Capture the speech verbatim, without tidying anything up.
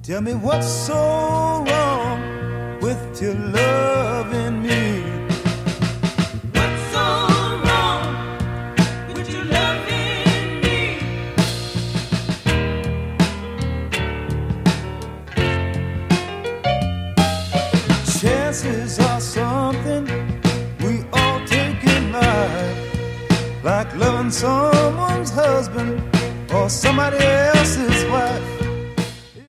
Tell me what's so wrong with your loving me? What's so wrong with your loving me? Chances are something we all take in life, like loving someone's husband or somebody else's wife.